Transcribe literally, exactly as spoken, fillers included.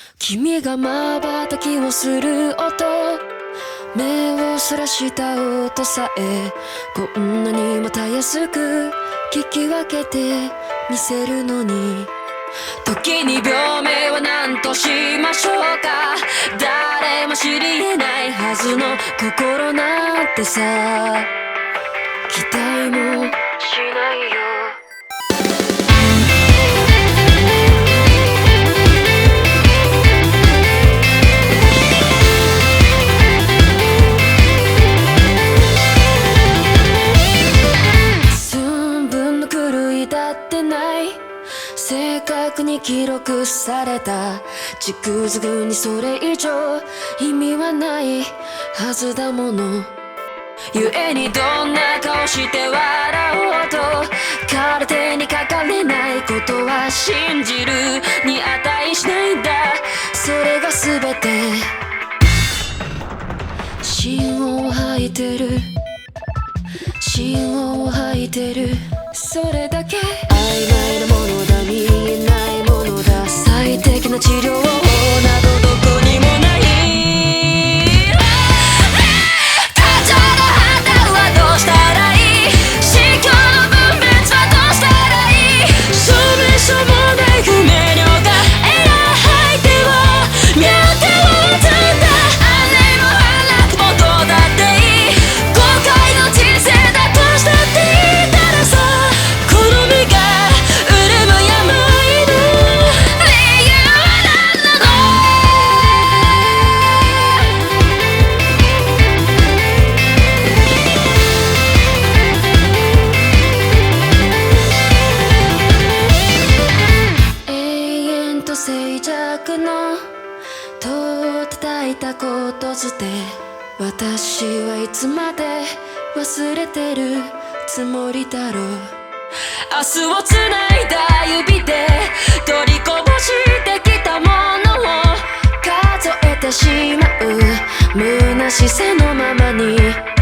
君が瞬きをする音、目をそらした音さえこんなにもたやすく聞き分けて見せるのに、時に病名は何としましょうか。誰も知り得ないはずの心なんてさ、期待もしないよ。寸分の狂いだってない、正確に記録された軸づくにそれ以上意味はないはずだもの。故にどんな顔して笑おうと空手にかかれないことは信じるに値しないんだ。それが全て芯を吐いてる、芯を吐いてる、それだけ曖昧なものだ、見えないものだ、最適な治療法などどこにもない。感情の判断はどうしたらいい、心境の分別はどうしたらいい、それしょもない不明瞭がエラー吐いては妙手を打つんだ。あれも反落もどうだっていい、後悔の人生だとしたっていいからさ、好みが潤む病の理由は何なの。永遠と静寂の戸を叩いたことづて、私はいつまで忘れてるつもりだろう。明日をつないだ指で取りこぼしてきたものを数えてしまう虚しさのままに。